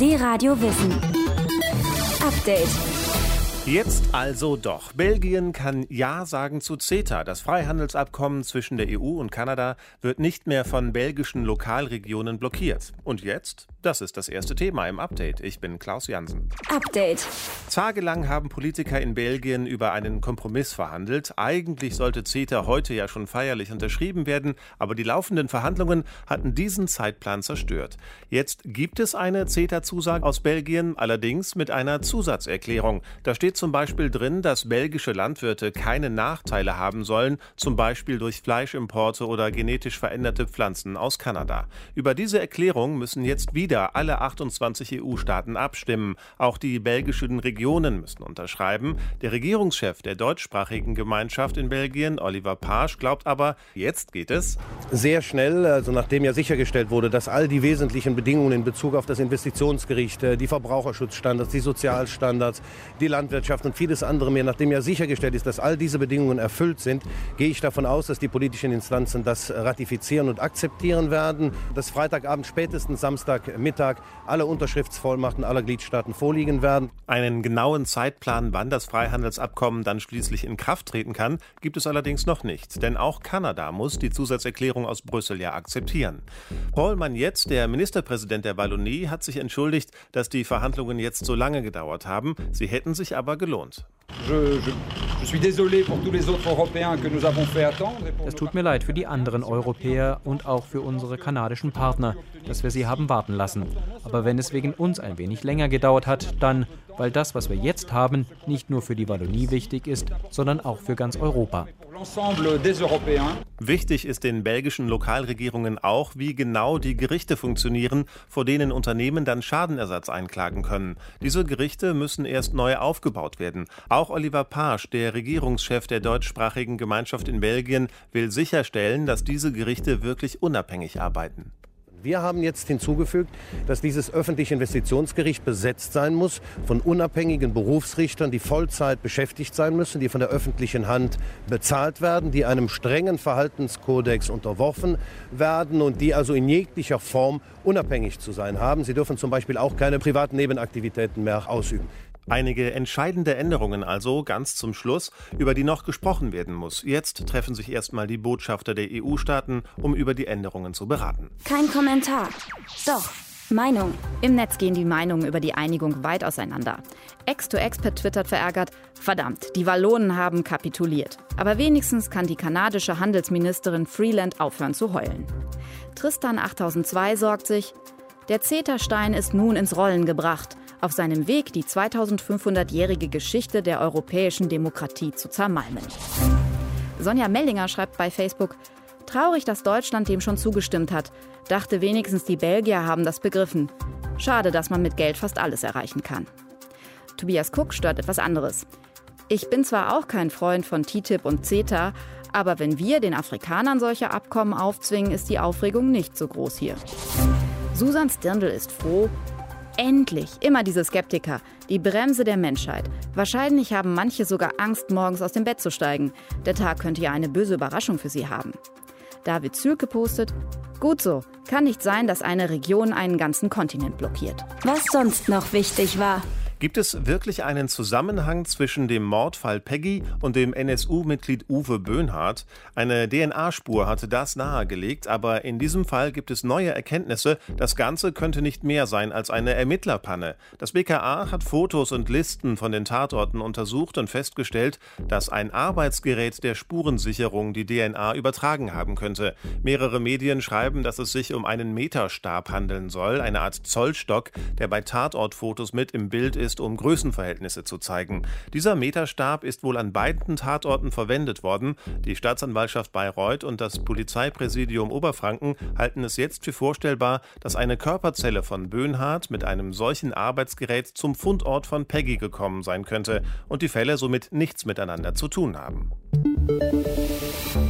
D-Radio Wissen. Update. Jetzt also doch. Belgien kann Ja sagen zu CETA. Das Freihandelsabkommen zwischen der EU und Kanada wird nicht mehr von belgischen Lokalregionen blockiert. Und jetzt? Das ist das erste Thema im Update. Ich bin Klaus Jansen. Update. Tagelang haben Politiker in Belgien über einen Kompromiss verhandelt. Eigentlich sollte CETA heute ja schon feierlich unterschrieben werden, aber die laufenden Verhandlungen hatten diesen Zeitplan zerstört. Jetzt gibt es eine CETA-Zusage aus Belgien, allerdings mit einer Zusatzerklärung. Da steht zum Beispiel drin, dass belgische Landwirte keine Nachteile haben sollen, zum Beispiel durch Fleischimporte oder genetisch veränderte Pflanzen aus Kanada. Über diese Erklärung müssen jetzt wieder alle 28 EU-Staaten abstimmen. Auch die belgischen Regionen müssen unterschreiben. Der Regierungschef der deutschsprachigen Gemeinschaft in Belgien, Oliver Paasch, glaubt aber, jetzt geht es sehr schnell, also nachdem ja sichergestellt wurde, dass all die wesentlichen Bedingungen in Bezug auf das Investitionsgericht, die Verbraucherschutzstandards, die Sozialstandards, die Landwirtschaft und vieles andere mehr, nachdem ja sichergestellt ist, dass all diese Bedingungen erfüllt sind, gehe ich davon aus, dass die politischen Instanzen das ratifizieren und akzeptieren werden, dass Freitagabend, spätestens Samstagmittag alle Unterschriftsvollmachten aller Gliedstaaten vorliegen werden. Einen genauen Zeitplan, wann das Freihandelsabkommen dann schließlich in Kraft treten kann, gibt es allerdings noch nicht. Denn auch Kanada muss die Zusatzerklärung aus Brüssel ja akzeptieren. Paul Magnetz, der Ministerpräsident der Wallonie, hat sich entschuldigt, dass die Verhandlungen jetzt so lange gedauert haben. Sie hätten sich aber gelohnt. Es tut mir leid für die anderen Europäer und auch für unsere kanadischen Partner, dass wir sie haben warten lassen. Aber wenn es wegen uns ein wenig länger gedauert hat, dann, weil das, was wir jetzt haben, nicht nur für die Wallonie wichtig ist, sondern auch für ganz Europa. Wichtig ist den belgischen Lokalregierungen auch, wie genau die Gerichte funktionieren, vor denen Unternehmen dann Schadenersatz einklagen können. Diese Gerichte müssen erst neu aufgebaut werden. Auch Oliver Paasch, der Regierungschef der deutschsprachigen Gemeinschaft in Belgien, will sicherstellen, dass diese Gerichte wirklich unabhängig arbeiten. Wir haben jetzt hinzugefügt, dass dieses öffentliche Investitionsgericht besetzt sein muss von unabhängigen Berufsrichtern, die Vollzeit beschäftigt sein müssen, die von der öffentlichen Hand bezahlt werden, die einem strengen Verhaltenskodex unterworfen werden und die also in jeglicher Form unabhängig zu sein haben. Sie dürfen zum Beispiel auch keine privaten Nebenaktivitäten mehr ausüben. Einige entscheidende Änderungen also ganz zum Schluss, über die noch gesprochen werden muss. Jetzt treffen sich erstmal die Botschafter der EU-Staaten, um über die Änderungen zu beraten. Kein Kommentar. Doch. Meinung. Im Netz gehen die Meinungen über die Einigung weit auseinander. X2Expert twittert verärgert: Verdammt, die Wallonen haben kapituliert. Aber wenigstens kann die kanadische Handelsministerin Freeland aufhören zu heulen. Tristan 8002 sorgt sich: Der CETA-Stein ist nun ins Rollen gebracht, auf seinem Weg, die 2500-jährige Geschichte der europäischen Demokratie zu zermalmen. Sonja Mellinger schreibt bei Facebook: Traurig, dass Deutschland dem schon zugestimmt hat. Dachte wenigstens, die Belgier haben das begriffen. Schade, dass man mit Geld fast alles erreichen kann. Tobias Cook stört etwas anderes. Ich bin zwar auch kein Freund von TTIP und CETA, aber wenn wir den Afrikanern solche Abkommen aufzwingen, ist die Aufregung nicht so groß hier. Susan Stirndl ist froh. Endlich, immer diese Skeptiker, die Bremse der Menschheit. Wahrscheinlich haben manche sogar Angst, morgens aus dem Bett zu steigen. Der Tag könnte ja eine böse Überraschung für sie haben. David Zülke postet: Gut so, kann nicht sein, dass eine Region einen ganzen Kontinent blockiert. Was sonst noch wichtig war. Gibt es wirklich einen Zusammenhang zwischen dem Mordfall Peggy und dem NSU-Mitglied Uwe Böhnhardt? Eine DNA-Spur hatte das nahegelegt, aber in diesem Fall gibt es neue Erkenntnisse. Das Ganze könnte nicht mehr sein als eine Ermittlerpanne. Das BKA hat Fotos und Listen von den Tatorten untersucht und festgestellt, dass ein Arbeitsgerät der Spurensicherung die DNA übertragen haben könnte. Mehrere Medien schreiben, dass es sich um einen Meterstab handeln soll, eine Art Zollstock, der bei Tatortfotos mit im Bild ist, um Größenverhältnisse zu zeigen. Dieser Meterstab ist wohl an beiden Tatorten verwendet worden. Die Staatsanwaltschaft Bayreuth und das Polizeipräsidium Oberfranken halten es jetzt für vorstellbar, dass eine Körperzelle von Böhnhardt mit einem solchen Arbeitsgerät zum Fundort von Peggy gekommen sein könnte und die Fälle somit nichts miteinander zu tun haben.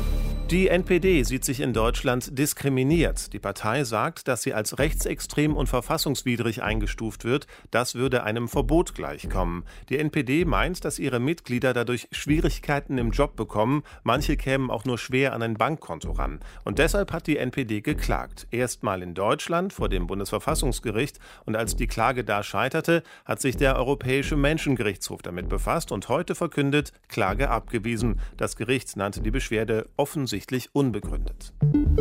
Die NPD sieht sich in Deutschland diskriminiert. Die Partei sagt, dass sie als rechtsextrem und verfassungswidrig eingestuft wird. Das würde einem Verbot gleichkommen. Die NPD meint, dass ihre Mitglieder dadurch Schwierigkeiten im Job bekommen. Manche kämen auch nur schwer an ein Bankkonto ran. Und deshalb hat die NPD geklagt. Erstmal in Deutschland vor dem Bundesverfassungsgericht. Und als die Klage da scheiterte, hat sich der Europäische Menschengerichtshof damit befasst und heute verkündet, Klage abgewiesen. Das Gericht nannte die Beschwerde offensichtlich unbegründet.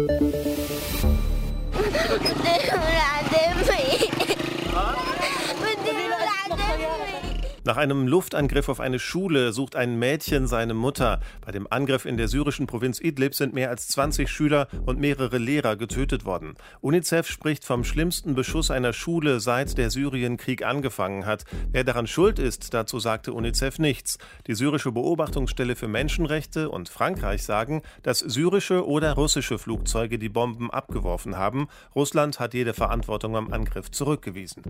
Nach einem Luftangriff auf eine Schule sucht ein Mädchen seine Mutter. Bei dem Angriff in der syrischen Provinz Idlib sind mehr als 20 Schüler und mehrere Lehrer getötet worden. UNICEF spricht vom schlimmsten Beschuss einer Schule, seit der Syrienkrieg angefangen hat. Wer daran schuld ist, dazu sagte UNICEF nichts. Die syrische Beobachtungsstelle für Menschenrechte und Frankreich sagen, dass syrische oder russische Flugzeuge die Bomben abgeworfen haben. Russland hat jede Verantwortung am Angriff zurückgewiesen.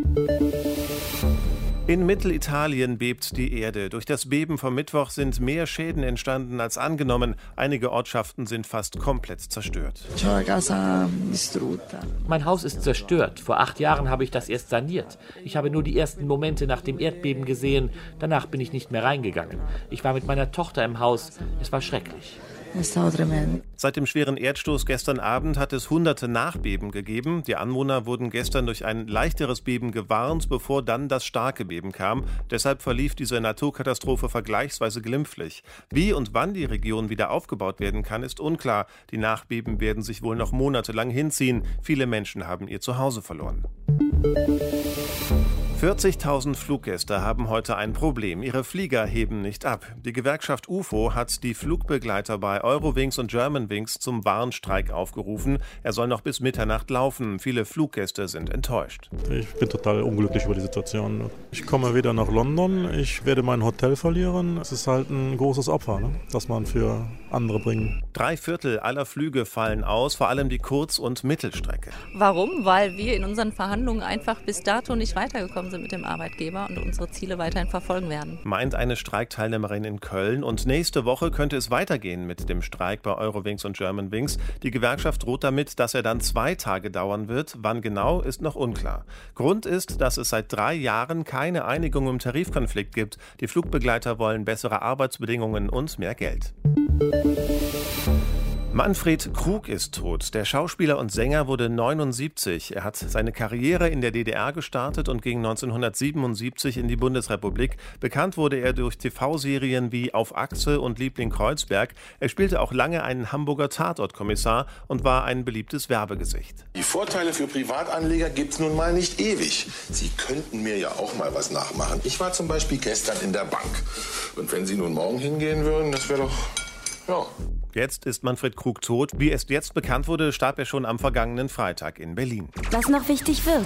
In Mittelitalien bebt die Erde. Durch das Beben vom Mittwoch sind mehr Schäden entstanden als angenommen. Einige Ortschaften sind fast komplett zerstört. Mein Haus ist zerstört. Vor 8 Jahren habe ich das erst saniert. Ich habe nur die ersten Momente nach dem Erdbeben gesehen. Danach bin ich nicht mehr reingegangen. Ich war mit meiner Tochter im Haus. Es war schrecklich. Seit dem schweren Erdstoß gestern Abend hat es hunderte Nachbeben gegeben. Die Anwohner wurden gestern durch ein leichteres Beben gewarnt, bevor dann das starke Beben kam. Deshalb verlief diese Naturkatastrophe vergleichsweise glimpflich. Wie und wann die Region wieder aufgebaut werden kann, ist unklar. Die Nachbeben werden sich wohl noch monatelang hinziehen. Viele Menschen haben ihr Zuhause verloren. 40.000 Fluggäste haben heute ein Problem. Ihre Flieger heben nicht ab. Die Gewerkschaft UFO hat die Flugbegleiter bei Eurowings und Germanwings zum Warnstreik aufgerufen. Er soll noch bis Mitternacht laufen. Viele Fluggäste sind enttäuscht. Ich bin total unglücklich über die Situation. Ich komme wieder nach London. Ich werde mein Hotel verlieren. Es ist halt ein großes Opfer, das man für andere bringt. 3/4 aller Flüge fallen aus, vor allem die Kurz- und Mittelstrecke. Warum? Weil wir in unseren Verhandlungen einfach bis dato nicht weitergekommen sind mit dem Arbeitgeber und unsere Ziele weiterhin verfolgen werden. Meint eine Streikteilnehmerin in Köln. Und nächste Woche könnte es weitergehen mit dem Streik bei Eurowings und Germanwings. Die Gewerkschaft droht damit, dass er dann 2 Tage dauern wird. Wann genau, ist noch unklar. Grund ist, dass es seit 3 Jahren keine Einigung im Tarifkonflikt gibt. Die Flugbegleiter wollen bessere Arbeitsbedingungen und mehr Geld. Manfred Krug ist tot. Der Schauspieler und Sänger wurde 79. Er hat seine Karriere in der DDR gestartet und ging 1977 in die Bundesrepublik. Bekannt wurde er durch TV-Serien wie Auf Achse und Liebling Kreuzberg. Er spielte auch lange einen Hamburger Tatortkommissar und war ein beliebtes Werbegesicht. Die Vorteile für Privatanleger gibt's nun mal nicht ewig. Sie könnten mir ja auch mal was nachmachen. Ich war zum Beispiel gestern in der Bank. Und wenn Sie nun morgen hingehen würden, das wäre doch... ja. Jetzt ist Manfred Krug tot. Wie erst jetzt bekannt wurde, starb er schon am vergangenen Freitag in Berlin. Was noch wichtig wird.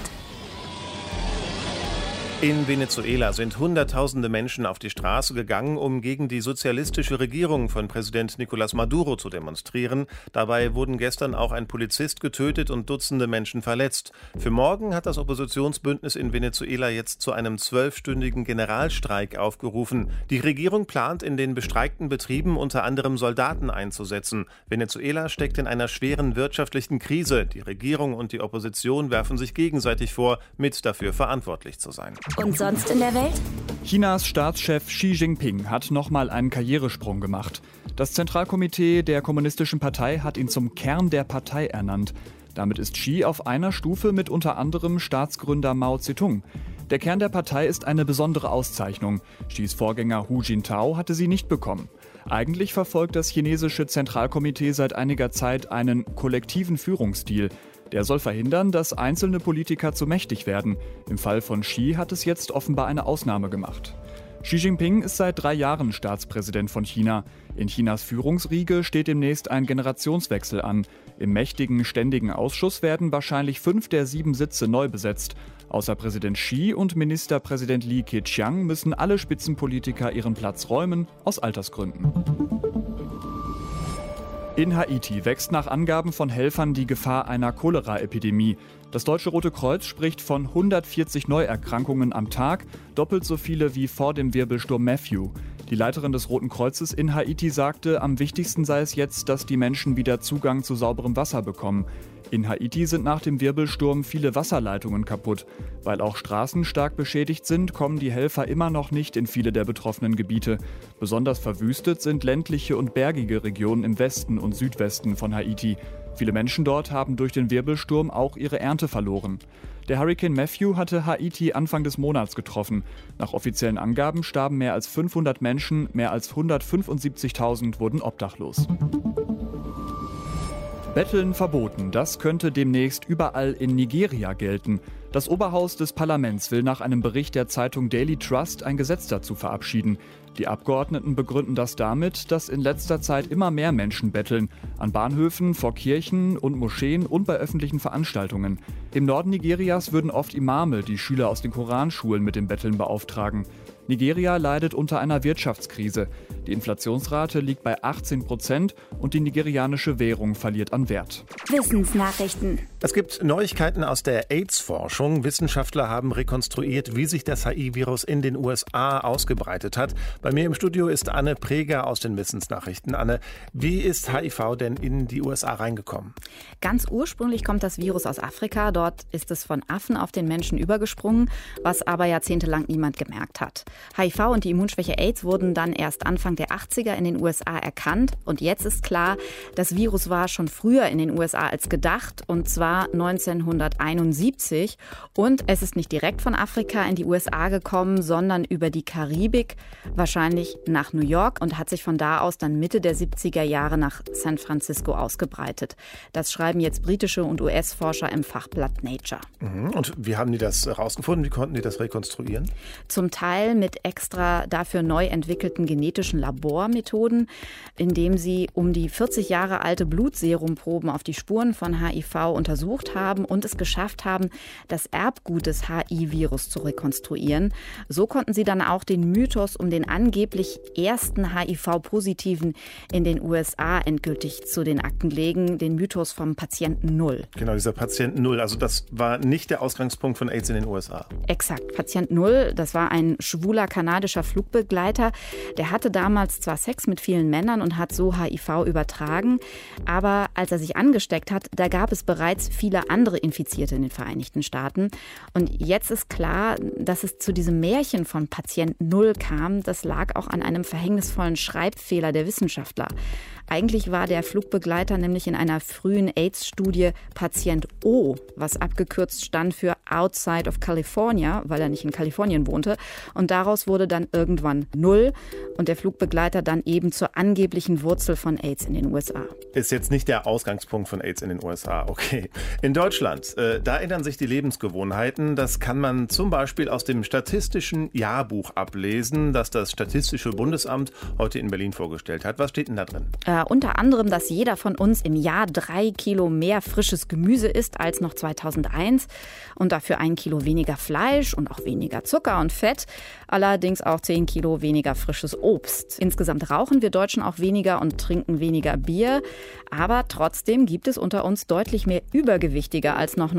In Venezuela sind Hunderttausende Menschen auf die Straße gegangen, um gegen die sozialistische Regierung von Präsident Nicolás Maduro zu demonstrieren. Dabei wurden gestern auch ein Polizist getötet und Dutzende Menschen verletzt. Für morgen hat das Oppositionsbündnis in Venezuela jetzt zu einem 12-stündigen Generalstreik aufgerufen. Die Regierung plant, in den bestreikten Betrieben unter anderem Soldaten einzusetzen. Venezuela steckt in einer schweren wirtschaftlichen Krise. Die Regierung und die Opposition werfen sich gegenseitig vor, mit dafür verantwortlich zu sein. Und sonst in der Welt? Chinas Staatschef Xi Jinping hat nochmal einen Karrieresprung gemacht. Das Zentralkomitee der Kommunistischen Partei hat ihn zum Kern der Partei ernannt. Damit ist Xi auf einer Stufe mit unter anderem Staatsgründer Mao Zedong. Der Kern der Partei ist eine besondere Auszeichnung. Xis Vorgänger Hu Jintao hatte sie nicht bekommen. Eigentlich verfolgt das chinesische Zentralkomitee seit einiger Zeit einen kollektiven Führungsstil. Der soll verhindern, dass einzelne Politiker zu mächtig werden. Im Fall von Xi hat es jetzt offenbar eine Ausnahme gemacht. Xi Jinping ist seit 3 Jahren Staatspräsident von China. In Chinas Führungsriege steht demnächst ein Generationswechsel an. Im mächtigen Ständigen Ausschuss werden wahrscheinlich 5 der 7 Sitze neu besetzt. Außer Präsident Xi und Ministerpräsident Li Keqiang müssen alle Spitzenpolitiker ihren Platz räumen, aus Altersgründen. In Haiti wächst nach Angaben von Helfern die Gefahr einer Cholera-Epidemie. Das Deutsche Rote Kreuz spricht von 140 Neuerkrankungen am Tag, doppelt so viele wie vor dem Wirbelsturm Matthew. Die Leiterin des Roten Kreuzes in Haiti sagte, am wichtigsten sei es jetzt, dass die Menschen wieder Zugang zu sauberem Wasser bekommen. In Haiti sind nach dem Wirbelsturm viele Wasserleitungen kaputt. Weil auch Straßen stark beschädigt sind, kommen die Helfer immer noch nicht in viele der betroffenen Gebiete. Besonders verwüstet sind ländliche und bergige Regionen im Westen und Südwesten von Haiti. Viele Menschen dort haben durch den Wirbelsturm auch ihre Ernte verloren. Der Hurrikan Matthew hatte Haiti Anfang des Monats getroffen. Nach offiziellen Angaben starben mehr als 500 Menschen, mehr als 175.000 wurden obdachlos. Betteln verboten, das könnte demnächst überall in Nigeria gelten. Das Oberhaus des Parlaments will nach einem Bericht der Zeitung Daily Trust ein Gesetz dazu verabschieden. Die Abgeordneten begründen das damit, dass in letzter Zeit immer mehr Menschen betteln. An Bahnhöfen, vor Kirchen und Moscheen und bei öffentlichen Veranstaltungen. Im Norden Nigerias würden oft Imame die Schüler aus den Koranschulen mit dem Betteln beauftragen. Nigeria leidet unter einer Wirtschaftskrise. Die Inflationsrate liegt bei 18% und die nigerianische Währung verliert an Wert. Wissensnachrichten. Es gibt Neuigkeiten aus der AIDS-Forschung. Wissenschaftler haben rekonstruiert, wie sich das HIV-Virus in den USA ausgebreitet hat. Bei mir im Studio ist Anne Preger aus den Wissensnachrichten. Anne, wie ist HIV denn in die USA reingekommen? Ganz ursprünglich kommt das Virus aus Afrika. Dort ist es von Affen auf den Menschen übergesprungen, was aber jahrzehntelang niemand gemerkt hat. HIV und die Immunschwäche AIDS wurden dann erst Anfang der 80er in den USA erkannt. Und jetzt ist klar, das Virus war schon früher in den USA als gedacht, und zwar 1971. Und es ist nicht direkt von Afrika in die USA gekommen, sondern über die Karibik, wahrscheinlich nach New York, und hat sich von da aus dann Mitte der 70er Jahre nach San Francisco ausgebreitet. Das schreiben jetzt britische und US-Forscher im Fachblatt Nature. Und wie haben die das herausgefunden? Wie konnten die das rekonstruieren? Zum Teil mit extra dafür neu entwickelten genetischen Labormethoden, indem sie um die 40 Jahre alte Blutserumproben auf die Spuren von HIV untersucht haben und es geschafft haben, das Erbgut des HIV-Virus zu rekonstruieren. So konnten sie dann auch den Mythos um den angeblich ersten HIV-Positiven in den USA endgültig zu den Akten legen, den Mythos vom Patienten Null. Genau, dieser Patient Null, also das war nicht der Ausgangspunkt von AIDS in den USA. Exakt, Patient Null, das war ein schwuler kanadischer Flugbegleiter. Der hatte damals zwar Sex mit vielen Männern und hat so HIV übertragen, aber als er sich angesteckt hat, da gab es bereits viele andere Infizierte in den Vereinigten Staaten. Und jetzt ist klar, dass es zu diesem Märchen von Patient Null kam. Das lag auch an einem verhängnisvollen Schreibfehler der Wissenschaftler. Eigentlich war der Flugbegleiter nämlich in einer frühen AIDS-Studie Patient O, was abgekürzt stand für Outside of California, weil er nicht in Kalifornien wohnte. Und daraus wurde dann irgendwann Null und der Flugbegleiter dann eben zur angeblichen Wurzel von AIDS in den USA. Ist jetzt nicht der Ausgangspunkt von AIDS in den USA, okay. In Deutschland, da ändern sich die Lebensgewohnheiten. Das kann man zum Beispiel aus dem Statistischen Jahrbuch ablesen, das das Statistische Bundesamt heute in Berlin vorgestellt hat. Was steht denn da drin? Unter anderem, dass jeder von uns im Jahr 3 Kilo mehr frisches Gemüse isst als noch 2001 und dafür 1 Kilo weniger Fleisch und auch weniger Zucker und Fett, allerdings auch 10 Kilo weniger frisches Obst. Insgesamt rauchen wir Deutschen auch weniger und trinken weniger Bier, aber trotzdem gibt es unter uns deutlich mehr Übergewichtige als noch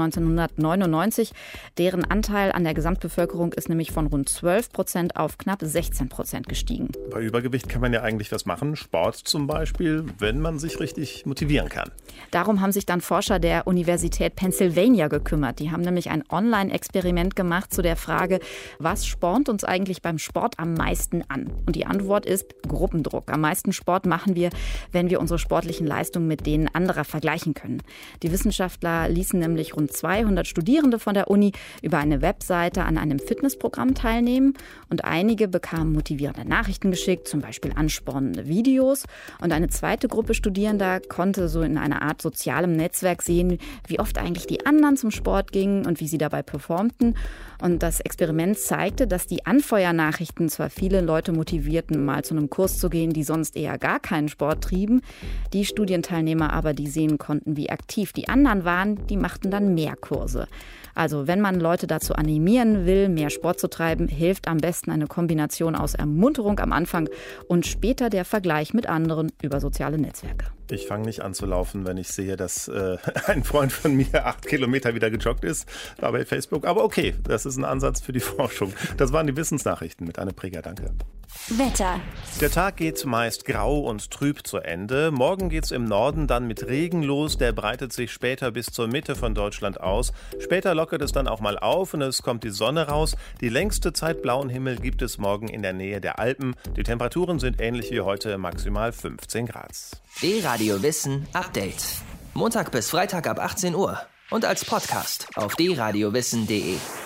1999. Deren Anteil an der Gesamtbevölkerung ist nämlich von rund 12% auf knapp 16% gestiegen. Bei Übergewicht kann man ja eigentlich was machen, Sport zum Beispiel, wenn man sich richtig motivieren kann. Darum haben sich dann Forscher der Universität Pennsylvania gekümmert. Die haben nämlich ein Online-Experiment gemacht zu der Frage, was spornt uns eigentlich beim Sport am meisten an? Und die Antwort ist Gruppendruck. Am meisten Sport machen wir, wenn wir unsere sportlichen Leistungen mit denen anderer vergleichen können. Die Wissenschaftler ließen nämlich rund 200 Studierende von der Uni über eine Webseite an einem Fitnessprogramm teilnehmen und einige bekamen motivierende Nachrichten geschickt, zum Beispiel anspornende Videos. Und eine zweite Gruppe Studierender konnte so in einer Art sozialem Netzwerk sehen, wie oft eigentlich die anderen zum Sport gingen und wie sie dabei performten. Und das Experiment zeigte, dass die Anfeuernachrichten zwar viele Leute motivierten, mal zu einem Kurs zu gehen, die sonst eher gar keinen Sport trieben. Die Studienteilnehmer aber, die sehen konnten, wie aktiv die anderen waren, die machten dann mehr Kurse. Also wenn man Leute dazu animieren will, mehr Sport zu treiben, hilft am besten eine Kombination aus Ermunterung am Anfang und später der Vergleich mit anderen über soziale Netzwerke. Ich fange nicht an zu laufen, wenn ich sehe, dass ein Freund von mir 8 Kilometer wieder gejoggt ist, da bei Facebook. Aber okay, das ist ein Ansatz für die Forschung. Das waren die Wissensnachrichten mit Anne Preger. Danke. Wetter. Der Tag geht meist grau und trüb zu Ende. Morgen geht's im Norden dann mit Regen los. Der breitet sich später bis zur Mitte von Deutschland aus. Später lockert es dann auch mal auf und es kommt die Sonne raus. Die längste Zeit blauen Himmel gibt es morgen in der Nähe der Alpen. Die Temperaturen sind ähnlich wie heute, maximal 15 Grad. D-Radio Wissen Update. Montag bis Freitag ab 18 Uhr und als Podcast auf dradiowissen.de.